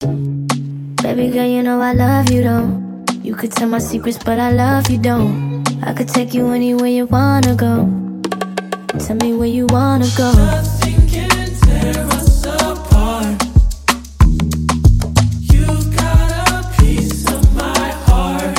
Baby girl, you know I love you, though. You could tell my secrets, but I love you, don't. I could take you anywhere you wanna go. Tell me where you wanna go. Nothing can tear us apart. You got a piece of my heart.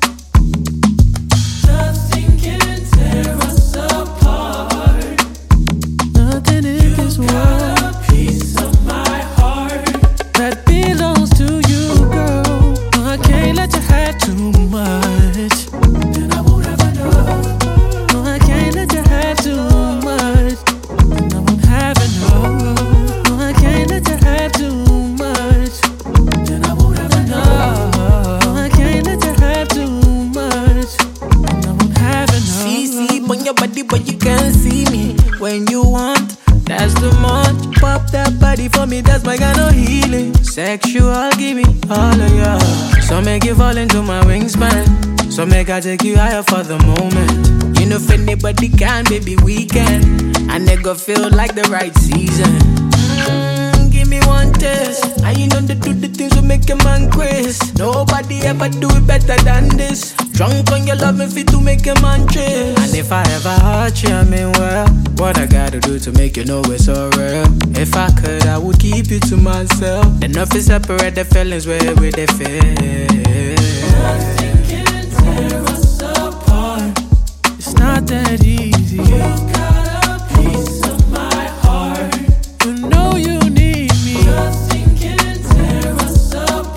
Nothing can tear us apart. Nothing in this world. You got a piece of my heart that belongs to you, girl. I can't let you have too much. Then I won't ever know. No, I can't let you have too much. Then I won't have enough. No, I can't let you have too much. Then I won't ever know. No, I can't let you have too much. Then I won't have enough. See, on your body, but you can't see me. When you want, that's the month. Pop that body for me, that's my kind of healing. Sexual, give me all of ya. So make you fall into my wingspan. So make I take you higher for the moment. You know if anybody can, baby, we can. And it go feel like the right season. Give me one test. And you know they do the things that make a man crazy. Nobody ever do it better than this. Drunk on your love and fit to make a man chase. And if I ever hurt you, I mean well, what I gotta do to make you know it's so real. If I could, I would keep you to myself. Enough is separate the feelings where they feel. Nothing can tear us apart. It's not that easy. You got a piece of my heart. You know you need me. Nothing can tear us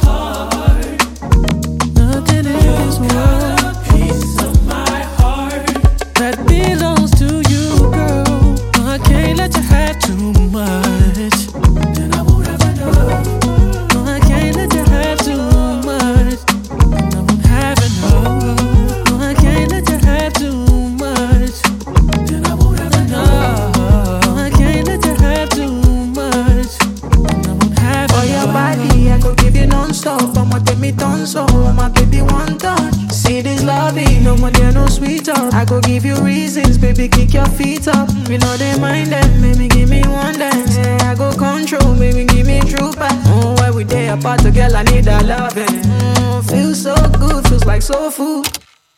apart. Nothing in this world Got a piece of my heart that belongs to you, girl. I can't let you have too much. then I won't ever know. No, I can't let you have too much. Then I won't have enough. No, I can't let you have too much. Then I won't ever know. No, I can't let you have too much. Then I won't have For your body, I could give you non-stop. I'ma take me tons so my baby one touch. See this loving, no more there, no sweet talk. I could give you reasons, baby, kick your feet up. We know they mind them, baby, give me one dance. Yeah, I go control, baby, give me true back. Oh, every day apart, a girl, I need that loving. Feels so good, feels like soul food.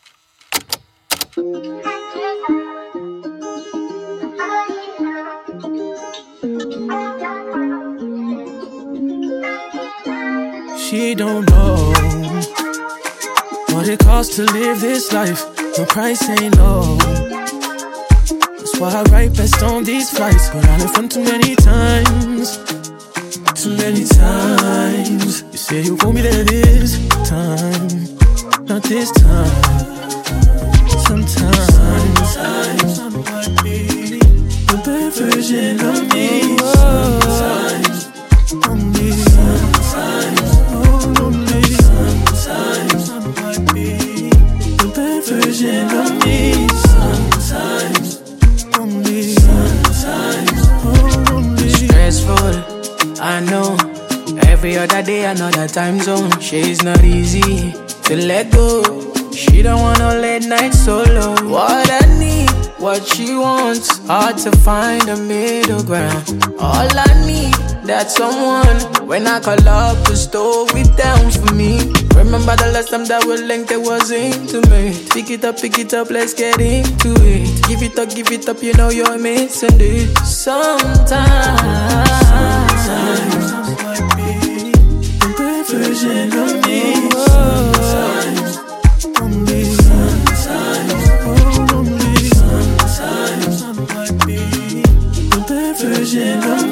She don't know what it costs to live this life. The price ain't low. That's why I write best on these flights. But I left fun too many times. Too many times. You said you want me there this time. Not this time. Sometimes I'm like me, the bad version of me. Sometimes only. Sometimes only. Sometimes I'm like me, the bad version of me. Sometimes only. Sometimes only. Stressful, I know. Every other day, another time zone. She's not easy to let go. She don't want no late night solo. What I need, what she wants, hard to find a middle ground. All I need, that's someone. When I call up the store, it down for me. Remember the last time that we linked, it was intimate. Pick it up, let's get into it. Give it up, you know you're missing it. Sometimes I'm like me, the bad version of me. Sometimes only. Sometimes only. Sometimes I'm like me, the bad version of me.